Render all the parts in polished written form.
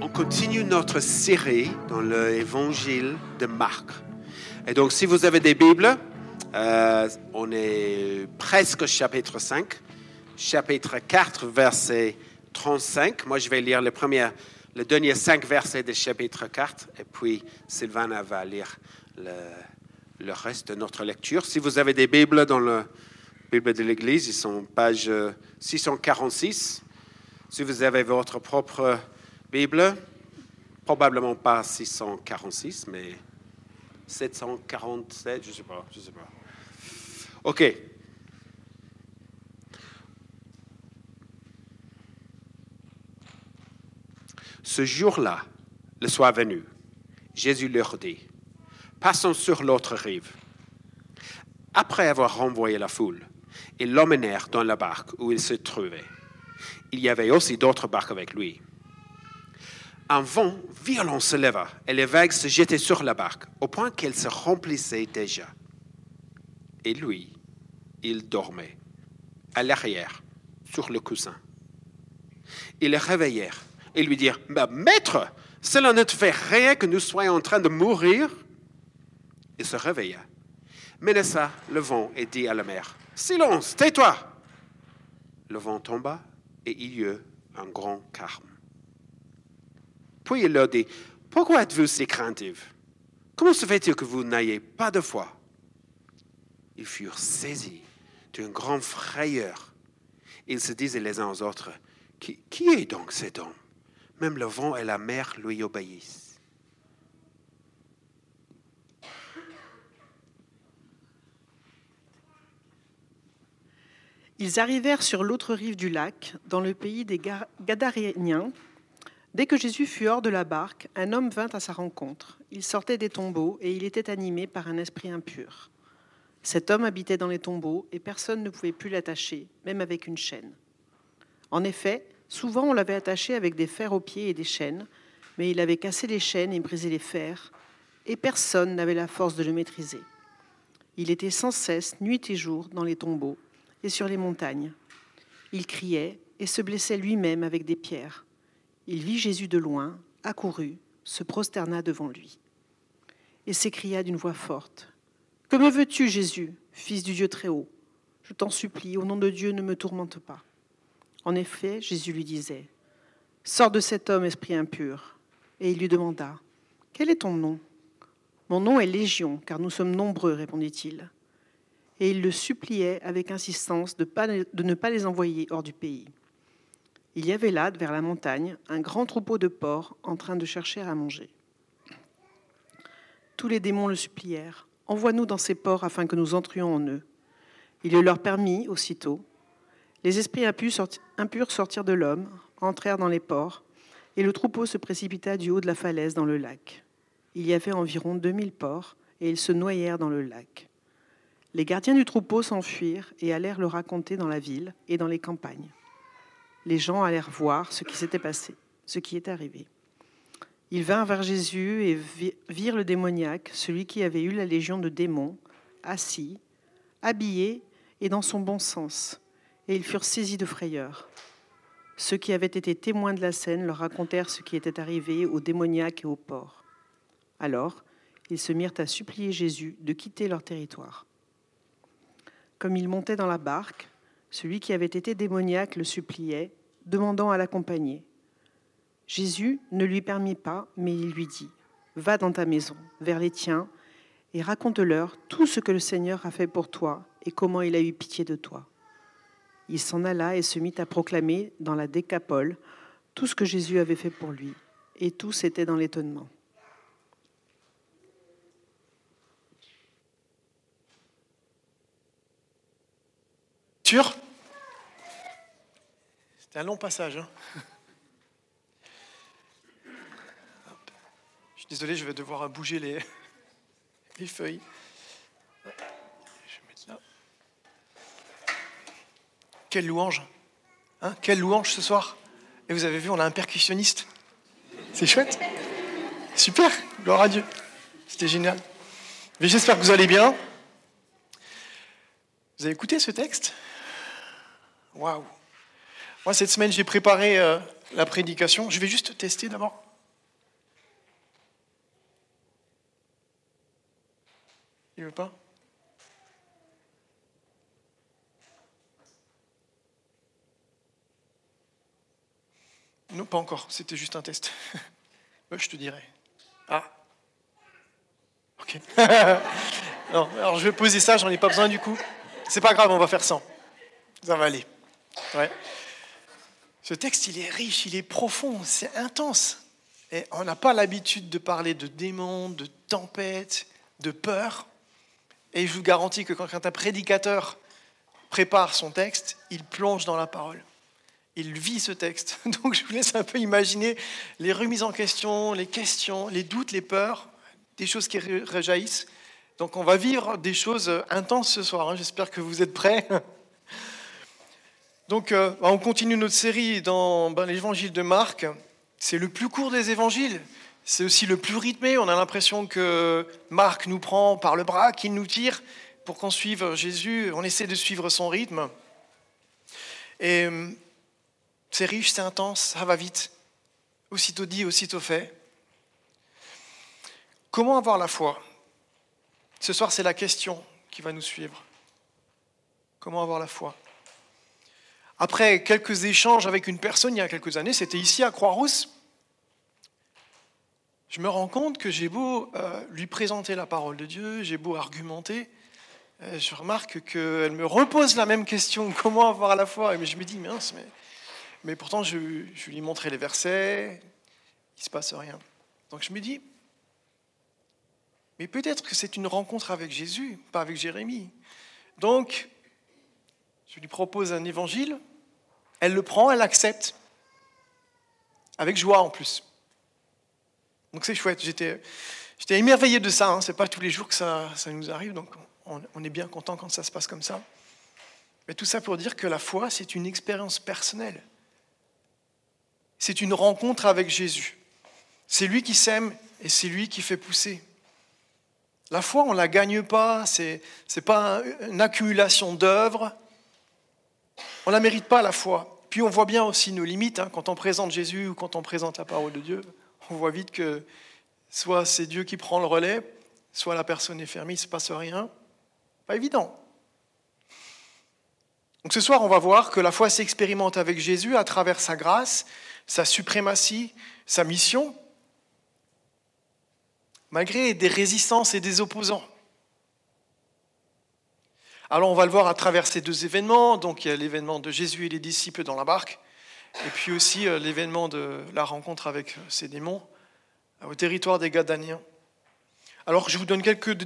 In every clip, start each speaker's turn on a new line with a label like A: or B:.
A: On continue notre série dans l'évangile de Marc. Et donc, si vous avez des Bibles, on est presque au chapitre 5, chapitre 4, verset 35. Moi, je vais lire le dernier 5 versets du chapitre 4, et puis Sylvana va lire le reste de notre lecture. Si vous avez des Bibles dans la Bible de l'Église, ils sont page 646. Si vous avez votre propre Bible, probablement pas 646, mais 747, je sais pas. OK. Ce jour-là, le soir venu, Jésus leur dit, « Passons sur l'autre rive. » Après avoir renvoyé la foule, ils l'emmenèrent dans la barque où il se trouvait. Il y avait aussi d'autres barques avec lui. Un vent violent se leva et les vagues se jetaient sur la barque, au point qu'elle se remplissait déjà. Et lui, il dormait, à l'arrière, sur le coussin. Ils le réveillèrent et lui dirent, « Maître, cela ne te fait rien que nous soyons en train de mourir ?» Il se réveilla, menaça le vent et dit à la mer, « Silence, tais-toi !» Le vent tomba et il y eut un grand calme. Puis il leur dit, « Pourquoi êtes-vous si craintifs? Comment se fait-il que vous n'ayez pas de foi ?» Ils furent saisis d'une grande frayeur. Ils se disaient les uns aux autres, « Qui est donc cet homme? Même le vent et la mer lui obéissent. »
B: Ils arrivèrent sur l'autre rive du lac, dans le pays des Gadaréniens. Dès que Jésus fut hors de la barque, un homme vint à sa rencontre. Il sortait des tombeaux et il était animé par un esprit impur. Cet homme habitait dans les tombeaux et personne ne pouvait plus l'attacher, même avec une chaîne. En effet, souvent on l'avait attaché avec des fers aux pieds et des chaînes, mais il avait cassé les chaînes et brisé les fers, et personne n'avait la force de le maîtriser. Il était sans cesse, nuit et jour, dans les tombeaux et sur les montagnes. Il criait et se blessait lui-même avec des pierres. Il vit Jésus de loin, accourut, se prosterna devant lui et s'écria d'une voix forte, « Que me veux-tu, Jésus, fils du Dieu très haut? Je t'en supplie, au nom de Dieu, ne me tourmente pas. » En effet, Jésus lui disait, « Sors de cet homme, esprit impur. » Et il lui demanda, « Quel est ton nom? » « Mon nom est Légion, car nous sommes nombreux, répondit-il. Et il le suppliait avec insistance de ne pas les envoyer hors du pays. Il y avait là, vers la montagne, un grand troupeau de porcs en train de chercher à manger. Tous les démons le supplièrent, « Envoie-nous dans ces porcs afin que nous entrions en eux. » Il le leur permit aussitôt. Les esprits impurs sortirent de l'homme, entrèrent dans les porcs, et le troupeau se précipita du haut de la falaise dans le lac. Il y avait environ 2000 porcs, et ils se noyèrent dans le lac. Les gardiens du troupeau s'enfuirent et allèrent le raconter dans la ville et dans les campagnes. Les gens allèrent voir ce qui s'était passé, ce qui était arrivé. Ils vinrent vers Jésus et virent le démoniaque, celui qui avait eu la légion de démons, assis, habillé et dans son bon sens, et ils furent saisis de frayeur. Ceux qui avaient été témoins de la scène leur racontèrent ce qui était arrivé au démoniaque et aux porcs. Alors, ils se mirent à supplier Jésus de quitter leur territoire. Comme il montait dans la barque, celui qui avait été démoniaque le suppliait, demandant à l'accompagner. Jésus ne lui permit pas, mais il lui dit, « Va dans ta maison, vers les tiens, et raconte-leur tout ce que le Seigneur a fait pour toi et comment il a eu pitié de toi. » Il s'en alla et se mit à proclamer dans la Décapole tout ce que Jésus avait fait pour lui, et tous étaient dans l'étonnement.
C: Sûr ? C'était un long passage. Hein. Je suis désolé, je vais devoir bouger les feuilles. Je vais mettre là. Quelle louange, hein ? Quelle louange ce soir. Et vous avez vu, on a un percussionniste. C'est chouette. Super, gloire à Dieu. C'était génial. Mais j'espère que vous allez bien. Vous avez écouté ce texte ? Waouh. Moi, cette semaine, j'ai préparé la prédication. Je vais juste tester d'abord. pas? Non, pas encore, c'était juste un test. Je te dirai. Ah. Ok. Non, alors je vais poser ça, j'en ai pas besoin du coup. C'est pas grave, on va faire sans. Ça va aller. Ouais. Ce texte, il est riche, il est profond, c'est intense. Et on n'a pas l'habitude de parler de démons, de tempêtes, de peur. Et je vous garantis que quand un prédicateur prépare son texte, il plonge dans la parole. Il vit ce texte. Donc je vous laisse un peu imaginer les remises en question, les questions, les doutes, les peurs, des choses qui rejaillissent. Donc on va vivre des choses intenses ce soir. J'espère que vous êtes prêts. Donc on continue notre série dans l'évangile de Marc. C'est le plus court des évangiles. C'est aussi le plus rythmé. On a l'impression que Marc nous prend par le bras, qu'il nous tire pour qu'on suive Jésus. On essaie de suivre son rythme. Et c'est riche, c'est intense, ça va vite. Aussitôt dit, aussitôt fait. Comment avoir la foi? Ce soir, c'est la question qui va nous suivre. Comment avoir la foi? Après quelques échanges avec une personne il y a quelques années, c'était ici à Croix-Rousse, je me rends compte que j'ai beau lui présenter la parole de Dieu, j'ai beau argumenter, je remarque qu'elle me repose la même question, comment avoir la foi? Et je me dis, mince, mais pourtant je lui montrais les versets, il ne se passe rien. Donc je me dis, mais peut-être que c'est une rencontre avec Jésus, pas avec Jérémie. Donc, je lui propose un évangile, elle le prend, elle l'accepte, avec joie en plus. Donc c'est chouette, j'étais émerveillé de ça, c'est pas tous les jours que ça nous arrive, donc on est bien content quand ça se passe comme ça. Mais tout ça pour dire que la foi, c'est une expérience personnelle. C'est une rencontre avec Jésus. C'est lui qui sème et c'est lui qui fait pousser. La foi, on ne la gagne pas, c'est pas une accumulation d'œuvres. On ne la mérite pas, la foi. Puis on voit bien aussi nos limites, quand on présente Jésus ou quand on présente la parole de Dieu. On voit vite que soit c'est Dieu qui prend le relais, soit la personne est fermée, il ne se passe rien. Pas évident. Donc ce soir, on va voir que la foi s'expérimente avec Jésus à travers sa grâce, sa suprématie, sa mission, malgré des résistances et des opposants. Alors on va le voir à travers ces deux événements. Donc il y a l'événement de Jésus et les disciples dans la barque, et puis aussi l'événement de la rencontre avec ces démons au territoire des Gadaniens. Alors je vous donne quelques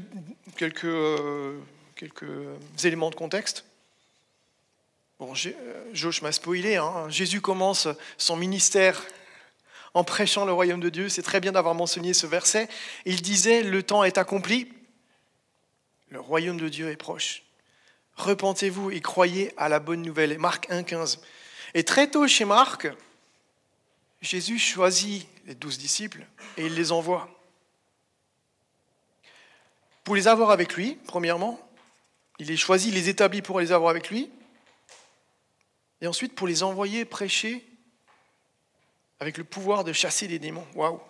C: éléments de contexte. Bon, Josh m'a spoilé. Jésus commence son ministère en prêchant le royaume de Dieu. C'est très bien d'avoir mentionné ce verset. Il disait, le temps est accompli, le royaume de Dieu est proche. Repentez-vous et croyez à la bonne nouvelle. Marc 1,15. Et très tôt chez Marc, Jésus choisit les 12 disciples et il les envoie. Pour les avoir avec lui, premièrement, il les choisit, il les établit pour les avoir avec lui. Et ensuite, pour les envoyer prêcher avec le pouvoir de chasser les démons. Waouh!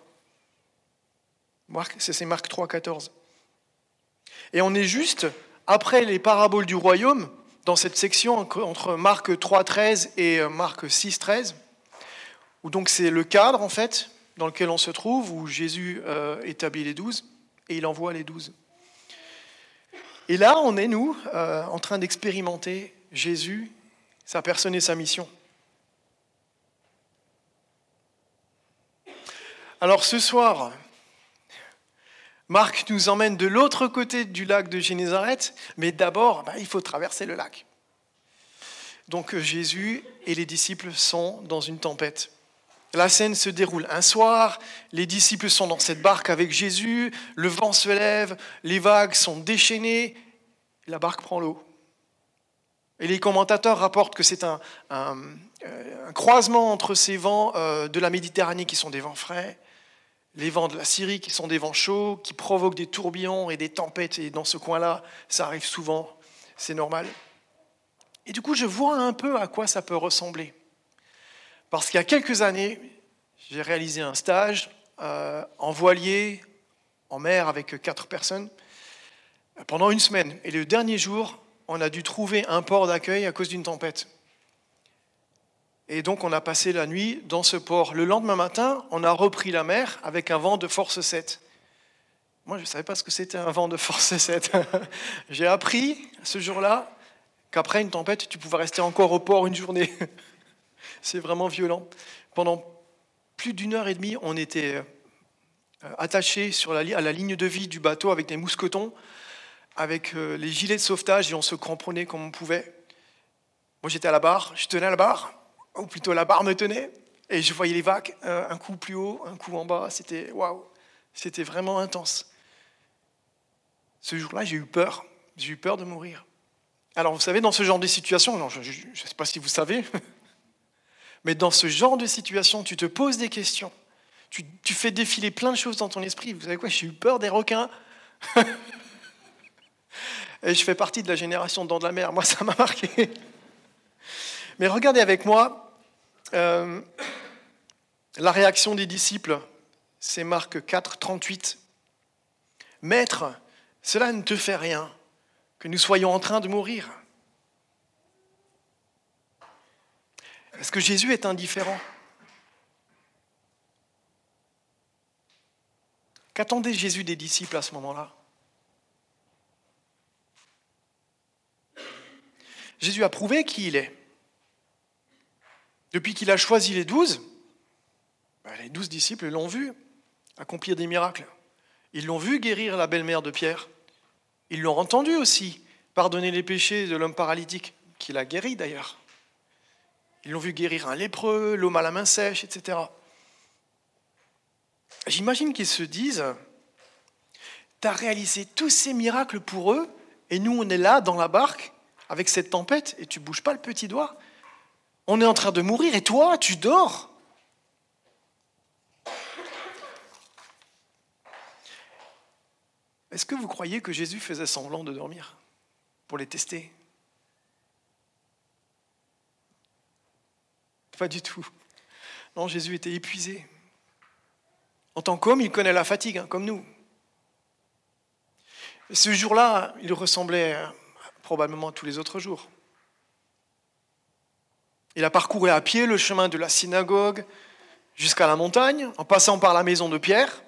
C: C'est Marc 3, 14. Et on est juste après les paraboles du royaume, dans cette section entre Marc 3, 13 et Marc 6, 13, où donc c'est le cadre, en fait, dans lequel on se trouve, où Jésus établit les 12, et il envoie les 12. Et là, on est, nous, en train d'expérimenter Jésus, sa personne et sa mission. Alors ce soir, Marc nous emmène de l'autre côté du lac de Génézareth, mais d'abord, il faut traverser le lac. Donc Jésus et les disciples sont dans une tempête. La scène se déroule un soir, les disciples sont dans cette barque avec Jésus, le vent se lève, les vagues sont déchaînées, la barque prend l'eau. Et les commentateurs rapportent que c'est un croisement entre ces vents de la Méditerranée qui sont des vents frais, les vents de la Syrie qui sont des vents chauds, qui provoquent des tourbillons et des tempêtes. Et dans ce coin-là, ça arrive souvent, c'est normal. Et du coup, je vois un peu à quoi ça peut ressembler. Parce qu'il y a quelques années, j'ai réalisé un stage en voilier, en mer, avec 4 personnes, pendant une semaine. Et le dernier jour, on a dû trouver un port d'accueil à cause d'une tempête. Et donc, on a passé la nuit dans ce port. Le lendemain matin, on a repris la mer avec un vent de force 7. Moi, je ne savais pas ce que c'était un vent de force 7. J'ai appris ce jour-là qu'après une tempête, tu pouvais rester encore au port une journée. C'est vraiment violent. Pendant plus d'1h30, on était attachés à la ligne de vie du bateau avec des mousquetons, avec les gilets de sauvetage, et on se cramponnait comme on pouvait. Moi, j'étais à la barre, je tenais à la barre, ou plutôt la barre me tenait, et je voyais les vagues, un coup plus haut, un coup en bas. C'était waouh, c'était vraiment intense. Ce jour-là, j'ai eu peur de mourir. Alors, vous savez, dans ce genre de situation, non, je ne sais pas si vous savez, mais dans ce genre de situation, tu te poses des questions, tu fais défiler plein de choses dans ton esprit. Vous savez quoi, j'ai eu peur des requins. Et je fais partie de la génération Dents de la mer. Moi, ça m'a marqué. Mais regardez avec moi la réaction des disciples. C'est Marc 4, 38. « Maître, cela ne te fait rien, que nous soyons en train de mourir. » Est-ce que Jésus est indifférent? Qu'attendait Jésus des disciples à ce moment-là? Jésus a prouvé qui il est. Depuis qu'il a choisi les 12, les 12 disciples l'ont vu accomplir des miracles. Ils l'ont vu guérir la belle-mère de Pierre. Ils l'ont entendu aussi pardonner les péchés de l'homme paralytique, qu'il a guéri d'ailleurs. Ils l'ont vu guérir un lépreux, l'homme à la main sèche, etc. J'imagine qu'ils se disent, tu as réalisé tous ces miracles pour eux, et nous on est là dans la barque, avec cette tempête, et tu ne bouges pas le petit doigt. On est en train de mourir, et toi, tu dors. Est-ce que vous croyez que Jésus faisait semblant de dormir pour les tester? Pas du tout. Non, Jésus était épuisé. En tant qu'homme, il connaît la fatigue, comme nous. Ce jour-là, il ressemblait probablement à tous les autres jours. Il a parcouru à pied le chemin de la synagogue jusqu'à la montagne, en passant par la maison de Pierre.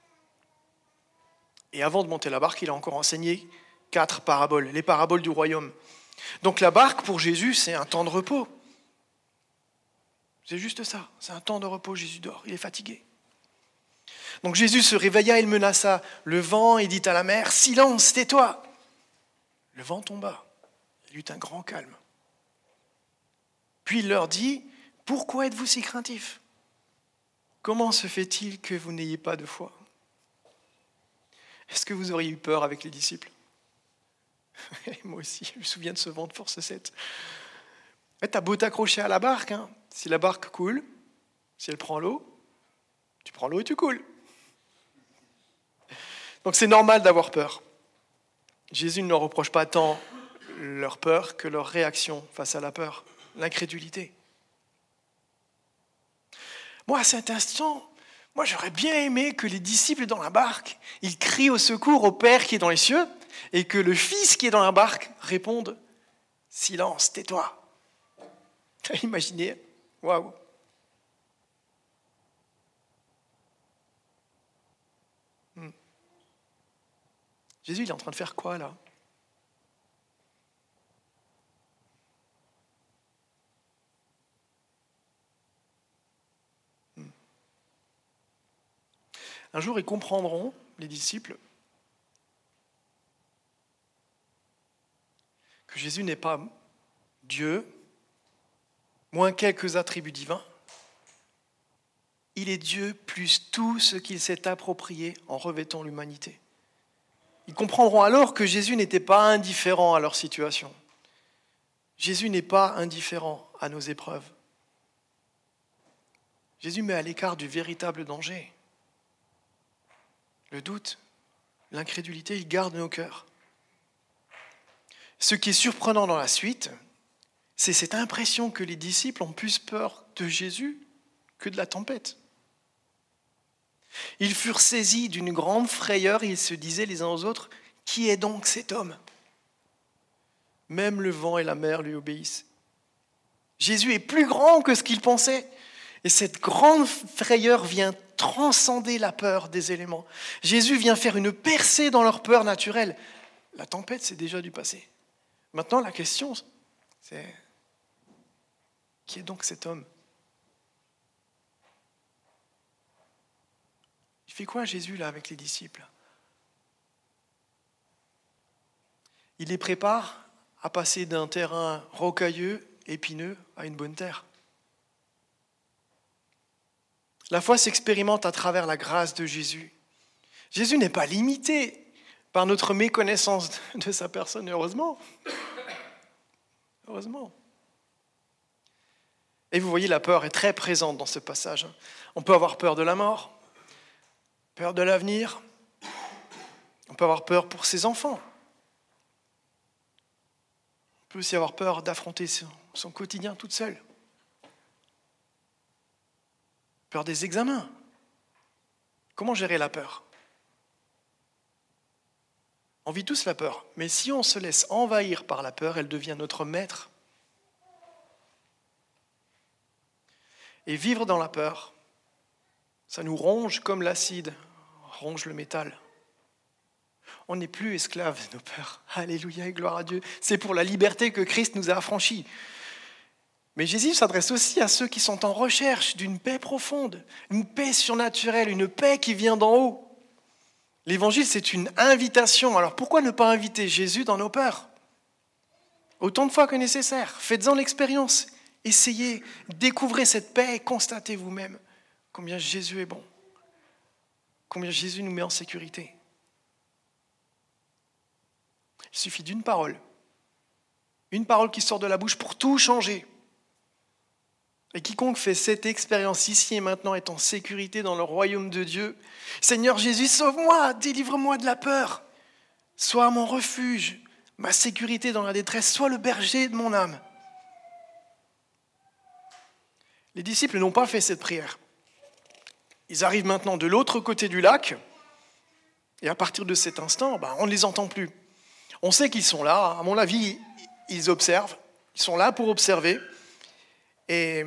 C: Et avant de monter la barque, il a encore enseigné 4 paraboles, les paraboles du royaume. Donc la barque, pour Jésus, c'est un temps de repos. C'est juste ça, c'est un temps de repos. Jésus dort, il est fatigué. Donc Jésus se réveilla, il menaça le vent et dit à la mer, « Silence, tais-toi !» Le vent tomba, il y eut un grand calme. Puis il leur dit, « Pourquoi êtes-vous si craintifs? Comment se fait-il que vous n'ayez pas de foi ?» Est-ce que vous auriez eu peur avec les disciples? Moi aussi, je me souviens de ce vent de force 7. T'as beau t'accrocher à la barque, hein. Si la barque coule, si elle prend l'eau, tu prends l'eau et tu coules. Donc c'est normal d'avoir peur. Jésus ne leur reproche pas tant leur peur que leur réaction face à la peur, l'incrédulité. Moi, à cet instant, j'aurais bien aimé que les disciples dans la barque, ils crient au secours au Père qui est dans les cieux et que le Fils qui est dans la barque réponde « Silence, tais-toi ». Imaginez, waouh. Jésus, il est en train de faire quoi là? Un jour, ils comprendront, les disciples, que Jésus n'est pas Dieu, moins quelques attributs divins. Il est Dieu plus tout ce qu'il s'est approprié en revêtant l'humanité. Ils comprendront alors que Jésus n'était pas indifférent à leur situation. Jésus n'est pas indifférent à nos épreuves. Jésus met à l'écart du véritable danger. Le doute, l'incrédulité, il garde nos cœurs. Ce qui est surprenant dans la suite, c'est cette impression que les disciples ont plus peur de Jésus que de la tempête. Ils furent saisis d'une grande frayeur et ils se disaient les uns aux autres, « Qui est donc cet homme ? Même le vent et la mer lui obéissent. Jésus est plus grand que ce qu'il pensait. Et cette grande frayeur vient transcender la peur des éléments. Jésus vient faire une percée dans leur peur naturelle. La tempête, c'est déjà du passé. Maintenant, la question, c'est qui est donc cet homme ? Il fait quoi Jésus là avec les disciples ? Il les prépare à passer d'un terrain rocailleux, épineux, à une bonne terre. La foi s'expérimente à travers la grâce de Jésus. Jésus n'est pas limité par notre méconnaissance de sa personne, heureusement. Heureusement. Et vous voyez, la peur est très présente dans ce passage. On peut avoir peur de la mort, peur de l'avenir, on peut avoir peur pour ses enfants. On peut aussi avoir peur d'affronter son quotidien toute seule. Peur des examens. Comment gérer la peur ? On vit tous la peur, mais si on se laisse envahir par la peur, elle devient notre maître. Et vivre dans la peur, ça nous ronge comme l'acide ronge le métal. On n'est plus esclave de nos peurs. Alléluia et gloire à Dieu. C'est pour la liberté que Christ nous a affranchis. Mais Jésus s'adresse aussi à ceux qui sont en recherche d'une paix profonde, une paix surnaturelle, une paix qui vient d'en haut. L'évangile, c'est une invitation. Alors pourquoi ne pas inviter Jésus dans nos peurs ? Autant de fois que nécessaire. Faites-en l'expérience. Essayez, découvrez cette paix et constatez vous-même combien Jésus est bon, combien Jésus nous met en sécurité. Il suffit d'une parole qui sort de la bouche pour tout changer. Et quiconque fait cette expérience ici et maintenant est en sécurité dans le royaume de Dieu. Seigneur Jésus, sauve-moi, délivre-moi de la peur. Sois mon refuge, ma sécurité dans la détresse, sois le berger de mon âme. Les disciples n'ont pas fait cette prière. Ils arrivent maintenant de l'autre côté du lac, et à partir de cet instant, on ne les entend plus. On sait qu'ils sont là, à mon avis, ils observent, ils sont là pour observer, et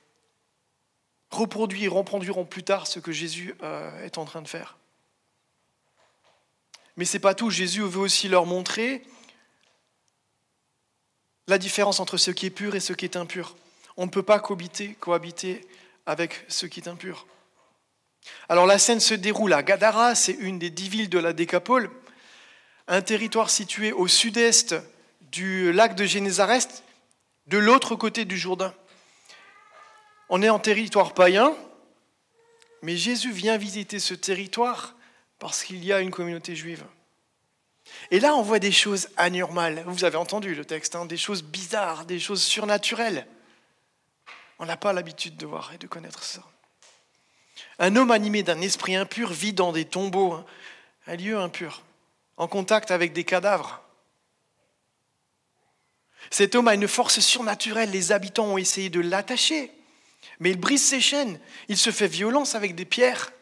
C: reproduiront plus tard ce que Jésus est en train de faire. Mais ce n'est pas tout, Jésus veut aussi leur montrer la différence entre ce qui est pur et ce qui est impur. On ne peut pas cohabiter avec ce qui est impur. Alors la scène se déroule à Gadara, c'est une des 10 villes de la Décapole, un territoire situé au sud-est du lac de Génézareth, de l'autre côté du Jourdain. On est en territoire païen, mais Jésus vient visiter ce territoire parce qu'il y a une communauté juive. Et là, on voit des choses anormales. Vous avez entendu le texte, des choses bizarres, des choses surnaturelles. On n'a pas l'habitude de voir et de connaître ça. Un homme animé d'un esprit impur vit dans des tombeaux, un lieu impur, en contact avec des cadavres. Cet homme a une force surnaturelle. Les habitants ont essayé de l'attacher, mais il brise ses chaînes. Il se fait violence avec des pierres.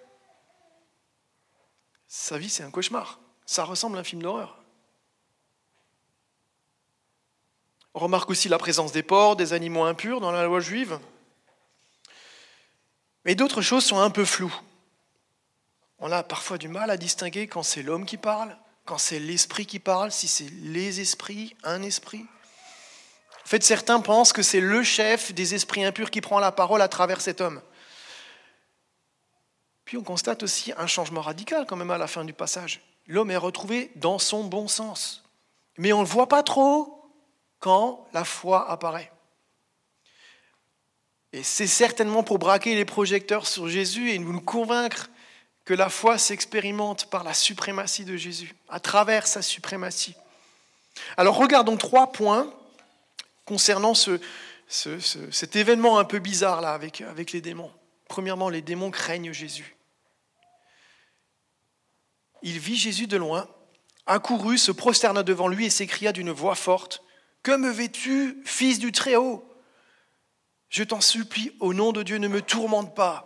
C: Sa vie, c'est un cauchemar. Ça ressemble à un film d'horreur. On remarque aussi la présence des porcs, des animaux impurs dans la loi juive. Mais d'autres choses sont un peu floues. On a parfois du mal à distinguer quand c'est l'homme qui parle, quand c'est l'esprit qui parle, si c'est les esprits, un esprit. En fait, certains pensent que c'est le chef des esprits impurs qui prend la parole à travers cet homme. Puis on constate aussi un changement radical quand même à la fin du passage. L'homme est retrouvé dans son bon sens. Mais on ne le voit pas trop quand la foi apparaît. Et c'est certainement pour braquer les projecteurs sur Jésus et nous convaincre que la foi s'expérimente par la suprématie de Jésus, à travers sa suprématie. Alors regardons 3 points concernant cet événement un peu bizarre là avec les démons. Premièrement, les démons craignent Jésus. Il vit Jésus de loin, accourut, se prosterna devant lui et s'écria d'une voix forte : « Que me veux-tu, fils du Très-Haut ? Je t'en supplie, au nom de Dieu, ne me tourmente pas. »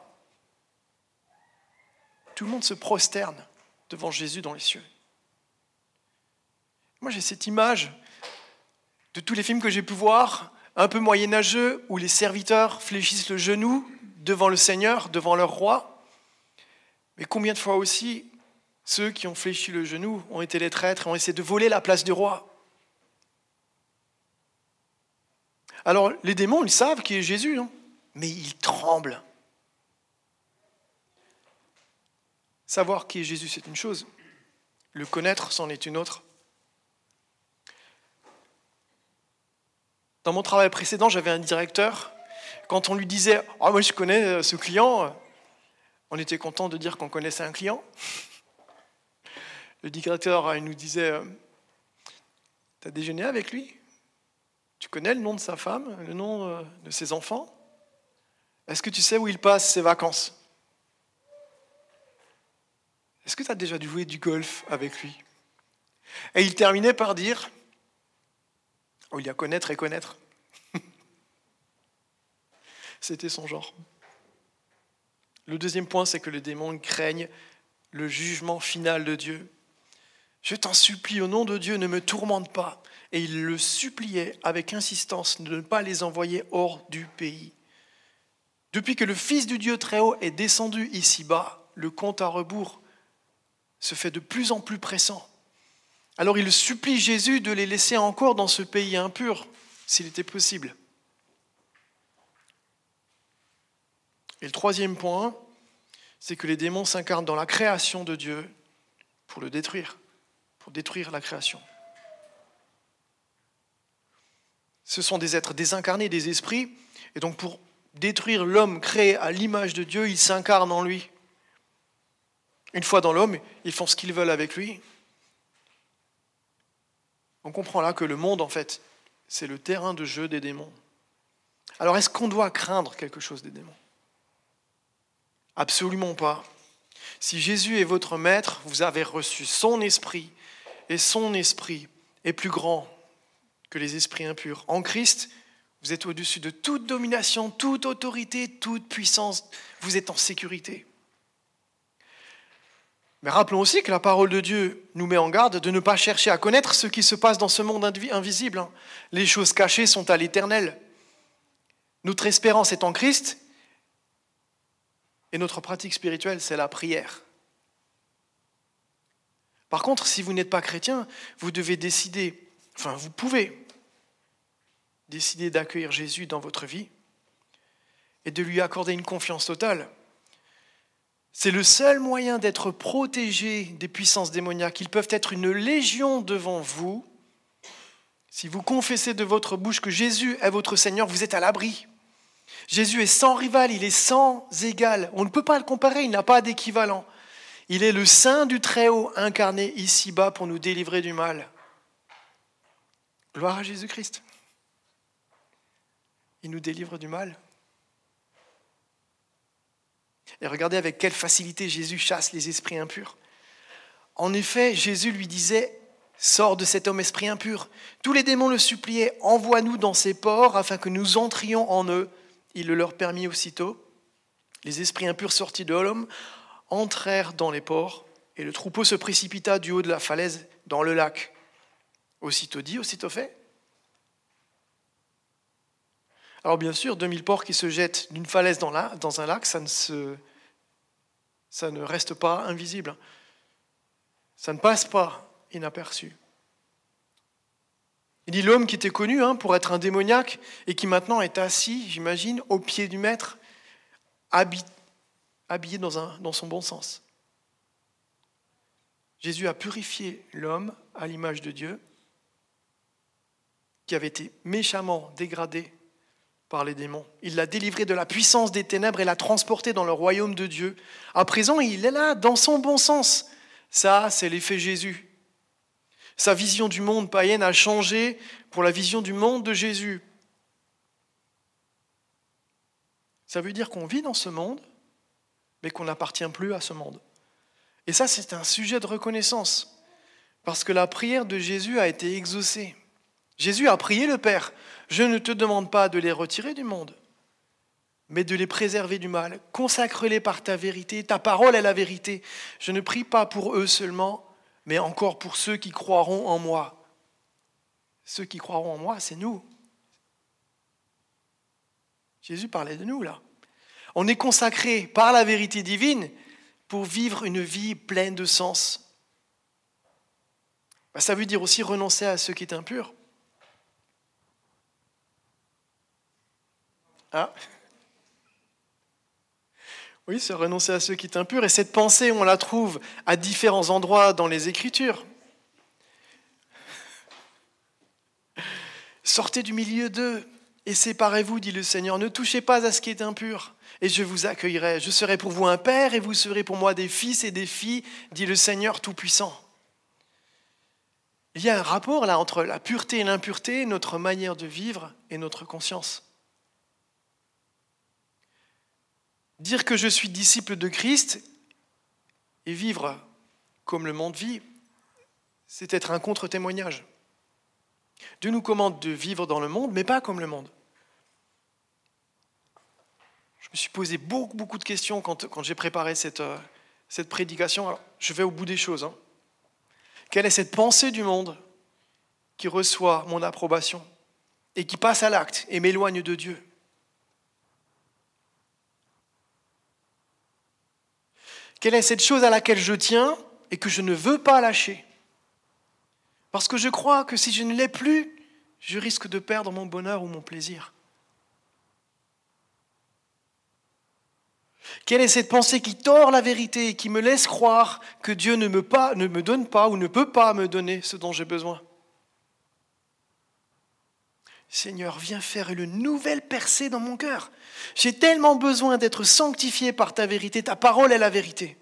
C: Tout le monde se prosterne devant Jésus dans les cieux. Moi, j'ai cette image de tous les films que j'ai pu voir, un peu moyenâgeux, où les serviteurs fléchissent le genou devant le Seigneur, devant leur roi. Mais combien de fois aussi, ceux qui ont fléchi le genou ont été les traîtres et ont essayé de voler la place du roi. Alors, les démons, ils savent qui est Jésus, hein, mais ils tremblent. Savoir qui est Jésus, c'est une chose. Le connaître, c'en est une autre. Dans mon travail précédent, j'avais un directeur. Quand on lui disait « Ah, moi, je connais ce client », on était content de dire qu'on connaissait un client. Le directeur, il nous disait « T'as déjeuné avec lui ? Tu connais le nom de sa femme, le nom de ses enfants ? Est-ce que tu sais où il passe ses vacances ? Est-ce que tu as déjà joué du golf avec lui ? » Et il terminait par dire « Oh, il y a connaître et connaître. » C'était son genre. Le deuxième point, c'est que les démons craignent le jugement final de Dieu. « Je t'en supplie, au nom de Dieu, ne me tourmente pas. » Et il le suppliait avec insistance de ne pas les envoyer hors du pays. Depuis que le Fils du Dieu très haut est descendu ici-bas, le compte à rebours se fait de plus en plus pressant. Alors il supplie Jésus de les laisser encore dans ce pays impur, s'il était possible. Et le troisième point, c'est que les démons s'incarnent dans la création de Dieu pour le détruire, pour détruire la création. Ce sont des êtres désincarnés, des esprits, et donc pour détruire l'homme créé à l'image de Dieu, ils s'incarnent en lui. Une fois dans l'homme, ils font ce qu'ils veulent avec lui. On comprend là que le monde, en fait, c'est le terrain de jeu des démons. Alors, est-ce qu'on doit craindre quelque chose des démons ? Absolument pas. Si Jésus est votre maître, vous avez reçu son esprit, et son esprit est plus grand que les esprits impurs. En Christ, vous êtes au-dessus de toute domination, toute autorité, toute puissance. Vous êtes en sécurité. Mais rappelons aussi que la parole de Dieu nous met en garde de ne pas chercher à connaître ce qui se passe dans ce monde invisible. Les choses cachées sont à l'Éternel. Notre espérance est en Christ et notre pratique spirituelle, c'est la prière. Par contre, si vous n'êtes pas chrétien, vous devez décider, vous pouvez décider d'accueillir Jésus dans votre vie et de lui accorder une confiance totale. C'est le seul moyen d'être protégé des puissances démoniaques. Ils peuvent être une légion devant vous. Si vous confessez de votre bouche que Jésus est votre Seigneur, vous êtes à l'abri. Jésus est sans rival, il est sans égal. On ne peut pas le comparer, il n'a pas d'équivalent. Il est le Saint du Très-Haut incarné ici-bas pour nous délivrer du mal. Gloire à Jésus-Christ. Il nous délivre du mal. Et regardez avec quelle facilité Jésus chasse les esprits impurs. En effet, Jésus lui disait « Sors de cet homme esprit impur ». Tous les démons le suppliaient « Envoie-nous dans ces porcs afin que nous entrions en eux ». Il le leur permit aussitôt. Les esprits impurs sortis de l'homme entrèrent dans les porcs et le troupeau se précipita du haut de la falaise dans le lac. Aussitôt dit, aussitôt fait. Alors bien sûr, 2000 porcs qui se jettent d'une falaise dans un lac, ça ne reste pas invisible. Ça ne passe pas inaperçu. Il dit l'homme qui était connu pour être un démoniaque et qui maintenant est assis, j'imagine, au pied du maître, habillé dans son bon sens. Jésus a purifié l'homme à l'image de Dieu, qui avait été méchamment dégradé par les démons. Il l'a délivré de la puissance des ténèbres et l'a transporté dans le royaume de Dieu. À présent, il est là, dans son bon sens. Ça, c'est l'effet Jésus. Sa vision du monde païenne a changé pour la vision du monde de Jésus. Ça veut dire qu'on vit dans ce monde, mais qu'on n'appartient plus à ce monde. Et ça, c'est un sujet de reconnaissance, parce que la prière de Jésus a été exaucée. Jésus a prié le Père. Je ne te demande pas de les retirer du monde, mais de les préserver du mal. Consacre-les par ta vérité. Ta parole est la vérité. Je ne prie pas pour eux seulement, mais encore pour ceux qui croiront en moi. Ceux qui croiront en moi, c'est nous. Jésus parlait de nous, là. On est consacré par la vérité divine pour vivre une vie pleine de sens. Ça veut dire aussi renoncer à ce qui est impur. Ah. Oui, c'est renoncer à ce qui est impur. Et cette pensée, on la trouve à différents endroits dans les Écritures. Sortez du milieu d'eux et séparez-vous, dit le Seigneur. Ne touchez pas à ce qui est impur, et je vous accueillerai. Je serai pour vous un père, et vous serez pour moi des fils et des filles, dit le Seigneur Tout-Puissant. Il y a un rapport là entre la pureté et l'impureté, notre manière de vivre et notre conscience. Dire que je suis disciple de Christ et vivre comme le monde vit, c'est être un contre-témoignage. Dieu nous commande de vivre dans le monde, mais pas comme le monde. Je me suis posé beaucoup de questions quand j'ai préparé cette prédication. Alors, je vais au bout des choses. Quelle est cette pensée du monde qui reçoit mon approbation et qui passe à l'acte et m'éloigne de Dieu? Quelle est cette chose à laquelle je tiens et que je ne veux pas lâcher? Parce que je crois que si je ne l'ai plus, je risque de perdre mon bonheur ou mon plaisir. Quelle est cette pensée qui tord la vérité et qui me laisse croire que Dieu ne me donne pas ou ne peut pas me donner ce dont j'ai besoin? Seigneur, viens faire une nouvelle percée dans mon cœur. J'ai tellement besoin d'être sanctifié par ta vérité. Ta parole est la vérité.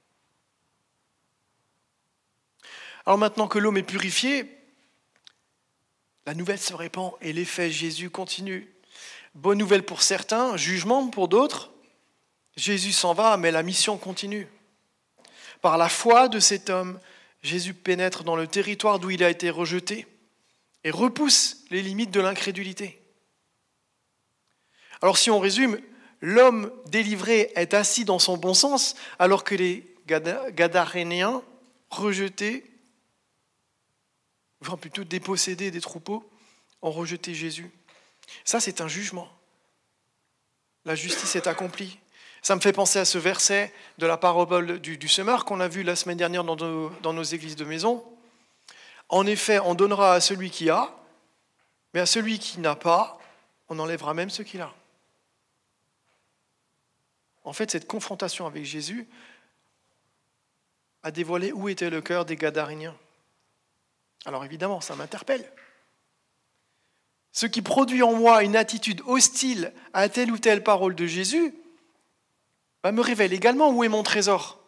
C: Alors maintenant que l'homme est purifié, la nouvelle se répand et l'effet Jésus continue. Bonne nouvelle pour certains, jugement pour d'autres. Jésus s'en va, mais la mission continue. Par la foi de cet homme, Jésus pénètre dans le territoire d'où il a été rejeté et repousse les limites de l'incrédulité. Alors si on résume, l'homme délivré est assis dans son bon sens, alors que les Gadarénéens, rejetés, enfin plutôt dépossédés des troupeaux, ont rejeté Jésus. Ça, c'est un jugement. La justice est accomplie. Ça me fait penser à ce verset de la parabole du semeur qu'on a vu la semaine dernière dans nos églises de maison. En effet, on donnera à celui qui a, mais à celui qui n'a pas, on enlèvera même ce qu'il a. En fait, cette confrontation avec Jésus a dévoilé où était le cœur des Gadaréniens. Alors évidemment, ça m'interpelle. Ce qui produit en moi une attitude hostile à telle ou telle parole de Jésus me révèle également où est mon trésor.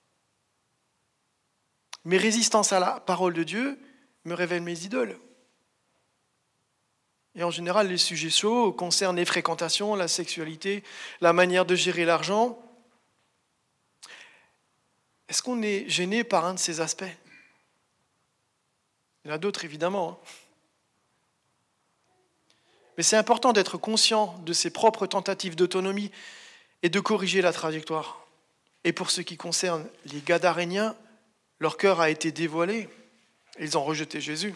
C: Mes résistances à la parole de Dieu me révèlent mes idoles. Et en général, les sujets chauds concernent les fréquentations, la sexualité, la manière de gérer l'argent. Est-ce qu'on est gêné par un de ces aspects? Il y en a d'autres, évidemment. Mais c'est important d'être conscient de ses propres tentatives d'autonomie et de corriger la trajectoire. Et pour ce qui concerne les Gadaréniens, leur cœur a été dévoilé. Ils ont rejeté Jésus.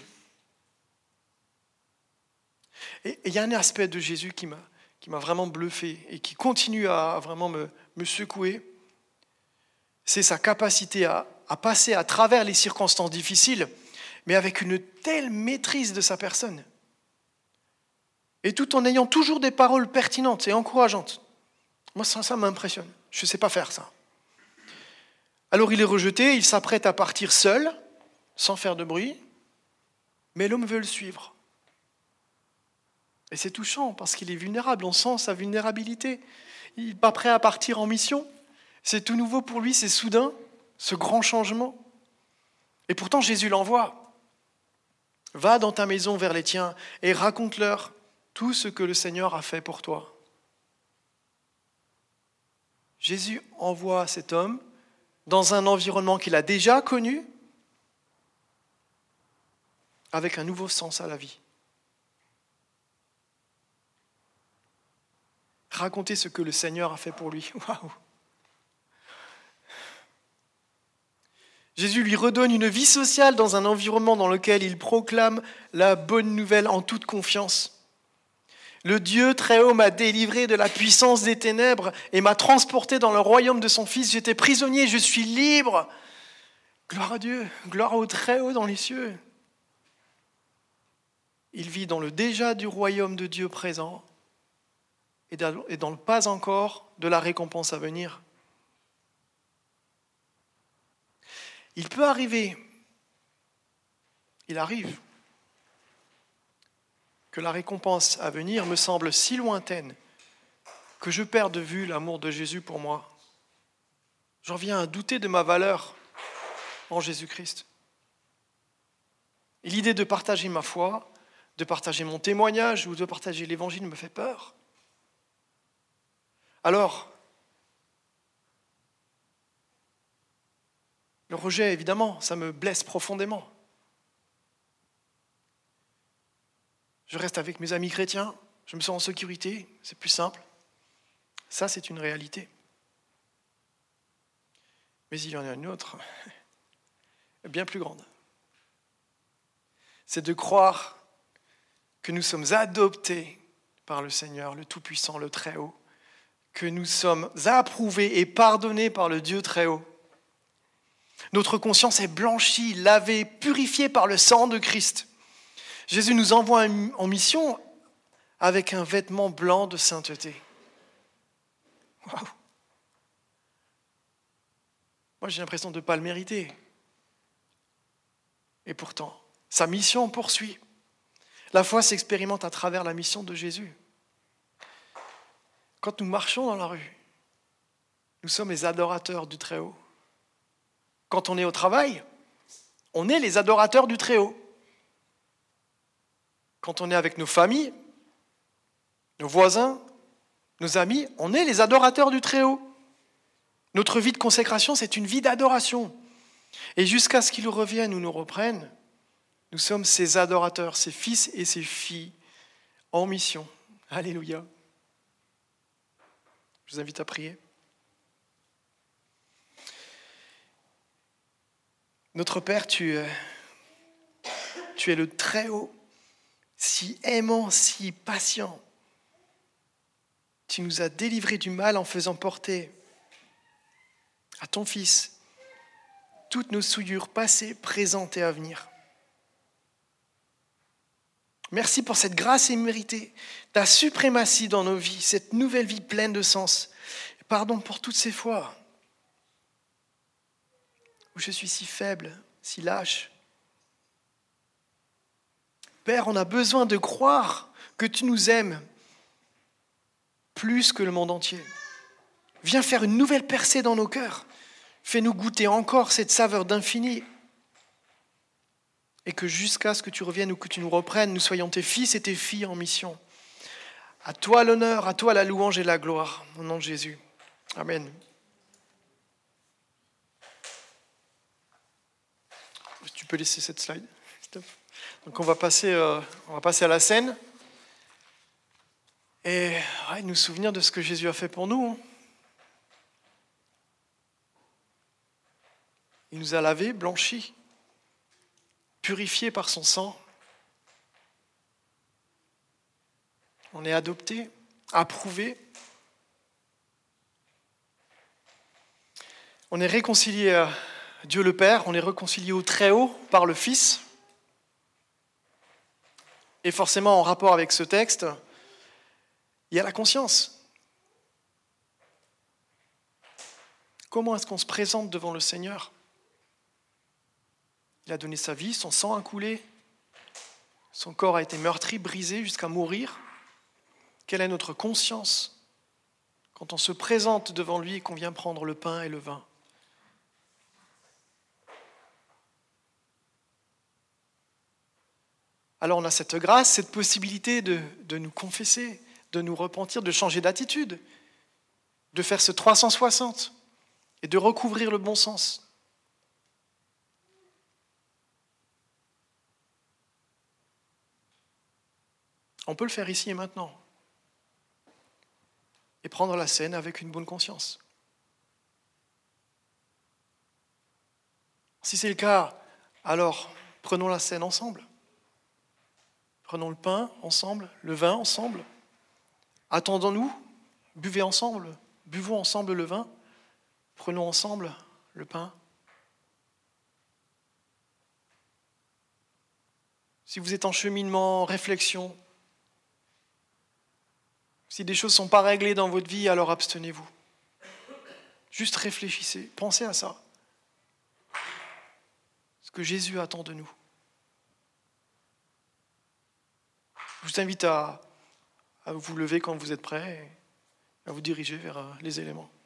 C: Et il y a un aspect de Jésus qui m'a vraiment bluffé et qui continue à vraiment me secouer. C'est sa capacité à passer à travers les circonstances difficiles, mais avec une telle maîtrise de sa personne. Et tout en ayant toujours des paroles pertinentes et encourageantes. Moi, ça m'impressionne. Je ne sais pas faire ça. Alors il est rejeté, il s'apprête à partir seul, sans faire de bruit, mais l'homme veut le suivre. Et c'est touchant parce qu'il est vulnérable, on sent sa vulnérabilité. Il n'est pas prêt à partir en mission. C'est tout nouveau pour lui, c'est soudain, ce grand changement. Et pourtant Jésus l'envoie. Va dans ta maison vers les tiens et raconte-leur tout ce que le Seigneur a fait pour toi. Jésus envoie cet homme dans un environnement qu'il a déjà connu, avec un nouveau sens à la vie. Raconter ce que le Seigneur a fait pour lui. Waouh! Jésus lui redonne une vie sociale dans un environnement dans lequel il proclame la bonne nouvelle en toute confiance. Le Dieu très haut m'a délivré de la puissance des ténèbres et m'a transporté dans le royaume de son Fils. J'étais prisonnier, je suis libre. Gloire à Dieu, gloire au très haut dans les cieux. Il vit dans le déjà du royaume de Dieu présent et dans le pas encore de la récompense à venir. Il peut arriver, il arrive, que la récompense à venir me semble si lointaine que je perds de vue l'amour de Jésus pour moi. J'en viens à douter de ma valeur en Jésus-Christ. Et l'idée de partager ma foi, de partager mon témoignage ou de partager l'Évangile me fait peur. Alors, le rejet, évidemment, ça me blesse profondément. Je reste avec mes amis chrétiens, je me sens en sécurité, c'est plus simple. Ça, c'est une réalité. Mais il y en a une autre, bien plus grande. C'est de croire que nous sommes adoptés par le Seigneur, le Tout-Puissant, le Très-Haut, que nous sommes approuvés et pardonnés par le Dieu Très-Haut. Notre conscience est blanchie, lavée, purifiée par le sang de Christ. Jésus nous envoie en mission avec un vêtement blanc de sainteté. Waouh! Moi, j'ai l'impression de ne pas le mériter. Et pourtant, sa mission poursuit. La foi s'expérimente à travers la mission de Jésus. Quand nous marchons dans la rue, nous sommes les adorateurs du Très-Haut. Quand on est au travail, on est les adorateurs du Très-Haut. Quand on est avec nos familles, nos voisins, nos amis, on est les adorateurs du Très-Haut. Notre vie de consécration, c'est une vie d'adoration. Et jusqu'à ce qu'il revienne ou nous reprenne, nous sommes ses adorateurs, ses fils et ses filles en mission. Alléluia. Je vous invite à prier. Notre Père, tu es le Très-Haut, si aimant, si patient. Tu nous as délivrés du mal en faisant porter à ton Fils toutes nos souillures passées, présentes et à venir. Merci pour cette grâce imméritée, ta suprématie dans nos vies, cette nouvelle vie pleine de sens. Pardon pour toutes ces fois où je suis si faible, si lâche. Père, on a besoin de croire que tu nous aimes plus que le monde entier. Viens faire une nouvelle percée dans nos cœurs. Fais-nous goûter encore cette saveur d'infini. Et que jusqu'à ce que tu reviennes ou que tu nous reprennes, nous soyons tes fils et tes filles en mission. À toi l'honneur, à toi la louange et la gloire. Au nom de Jésus. Amen. Tu peux laisser cette slide. Donc on va passer à la scène. Et nous souvenir de ce que Jésus a fait pour nous. Il nous a lavés, blanchis, purifiés par son sang. On est adoptés, approuvés. On est réconciliés à Dieu le Père, on est réconciliés au Très-Haut par le Fils. Et forcément, en rapport avec ce texte, il y a la conscience. Comment est-ce qu'on se présente devant le Seigneur ? Il a donné sa vie, son sang a coulé, son corps a été meurtri, brisé jusqu'à mourir. Quelle est notre conscience quand on se présente devant lui et qu'on vient prendre le pain et le vin ? Alors on a cette grâce, cette possibilité de nous confesser, de nous repentir, de changer d'attitude, de faire ce 360 et de recouvrir le bon sens. On peut le faire ici et maintenant et prendre la scène avec une bonne conscience. Si c'est le cas, alors prenons la scène ensemble. Prenons le pain ensemble, le vin ensemble. Attendons-nous, buvons ensemble le vin, prenons ensemble le pain. Si vous êtes en cheminement, réflexion, si des choses ne sont pas réglées dans votre vie, alors abstenez-vous. Juste réfléchissez, pensez à ça. Ce que Jésus attend de nous. Je vous invite à vous lever quand vous êtes prêts et à vous diriger vers les éléments.